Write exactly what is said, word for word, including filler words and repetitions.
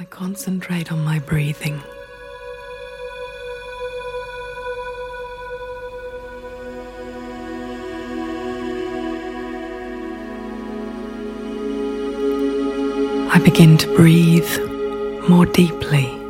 I concentrate on my breathing. I begin to breathe more deeply.